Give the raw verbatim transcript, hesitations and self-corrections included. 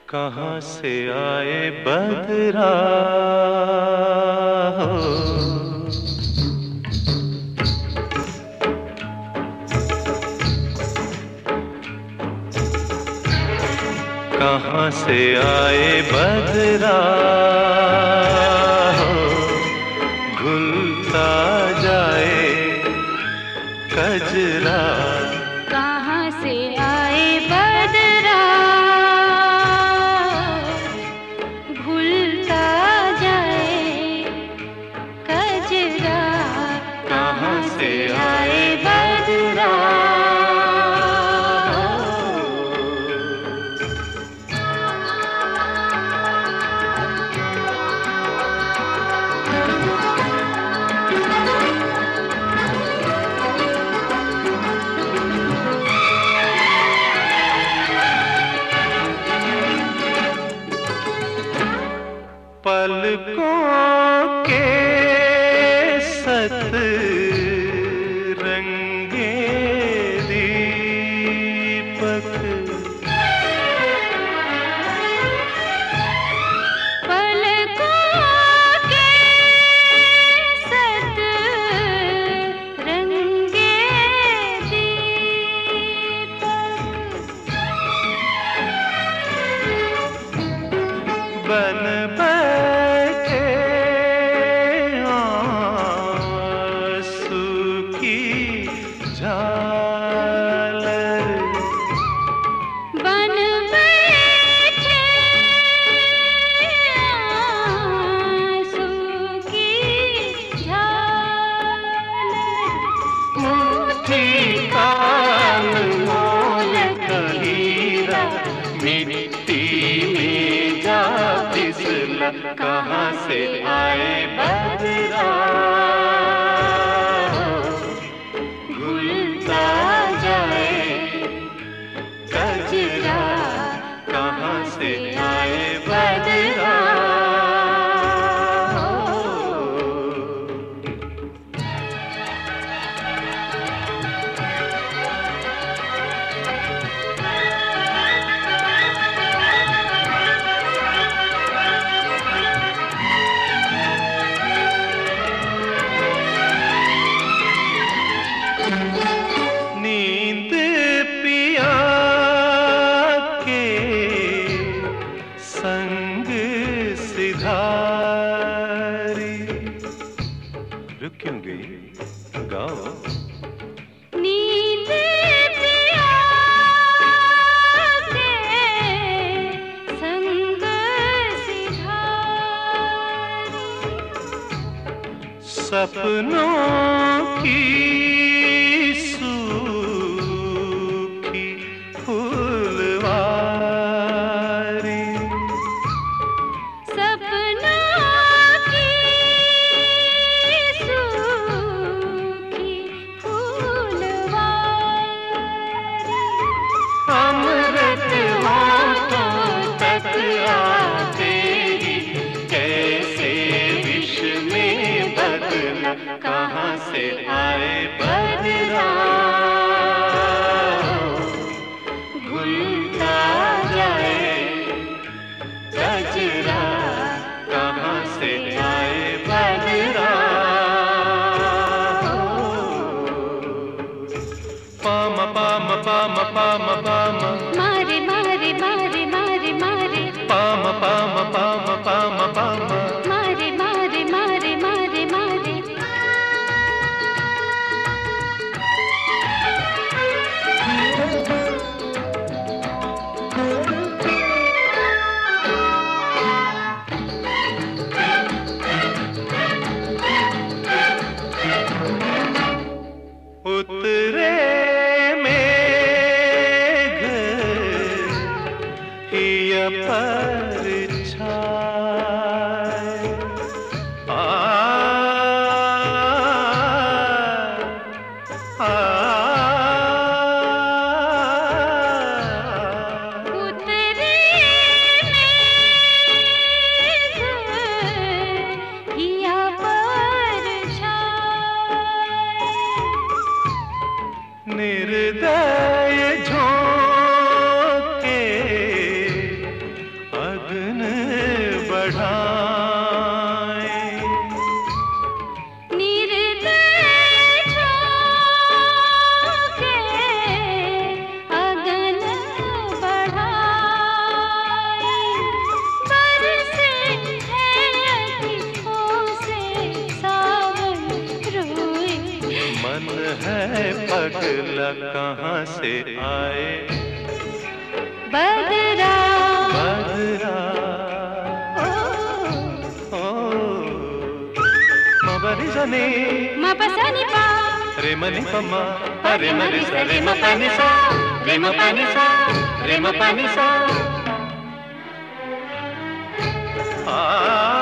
कहाँ से आए बदरा हो, कहाँ से आए बदरा हो, घुलता जाए कजरा। कहाँ से आए बदरा, घुलता जाए कजरा। कहाँ से आए बदरा। पलकों के सत रंगे दीपक, पलकों के सत रंगे दीपक, बन बन बैठे आंसू की झालर। मुट्ठी काल मोल का हीरा, मिट्टी में जा फिसला। कहाँ से आए बदरा, घुलता जाए कजरा। कहाँ से आए बदरा। नींद पिया के संग सिधारी। रुक क्यों गई, गाओ। नींद पिया के संग सिधारी। सपनों की फूलवारी, सपनों की सूखी फूलवारी। अमृत होठों तक आते ही कैसे विष में बदला। कहाँ से आए बदरा, घुलता जाए कजरा। कहाँ से आए बदरा। पाम पाम पाम पाम पाम, मारे मारे मारे मारे मारे, पाम पाम पाम पाम पाम, मारे मारे मारे मारे मारे। उतरे मेघ हिया परछाए, आ आ उतरे मेघ हिया परछाए। निर्दय झोंके बदला कहाँ से आए बदरा बदला ओ मबनी सनी मपसनी पा रे मनी पम्मा रे मनी सा रे म पानी सा रे म पानी सा रे म पानी सा आ